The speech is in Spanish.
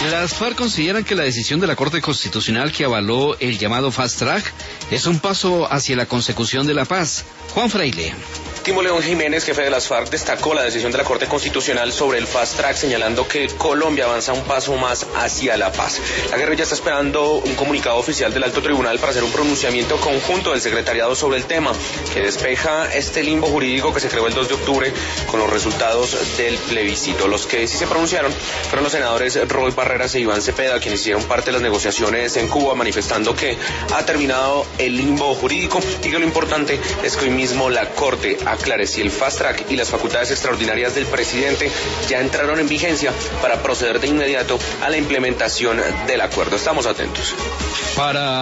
Las FARC consideran que la decisión de la Corte Constitucional que avaló el llamado Fast Track es un paso hacia la consecución de la paz. Juan Fraile. Timo León Jiménez, jefe de las FARC, destacó la decisión de la Corte Constitucional sobre el Fast Track, señalando que Colombia avanza un paso más hacia la paz. La guerrilla está esperando un comunicado oficial del Alto Tribunal para hacer un pronunciamiento conjunto del secretariado sobre el tema, que despeja este limbo jurídico que se creó el 2 de octubre con los resultados del plebiscito. Los que sí se pronunciaron fueron los senadores Roy Barreras e Iván Cepeda, quienes hicieron parte de las negociaciones en Cuba, manifestando que ha terminado el limbo jurídico y que lo importante es que hoy mismo la Corte aclare si el Fast Track y las facultades extraordinarias del presidente ya entraron en vigencia para proceder de inmediato a la implementación del acuerdo. Estamos atentos.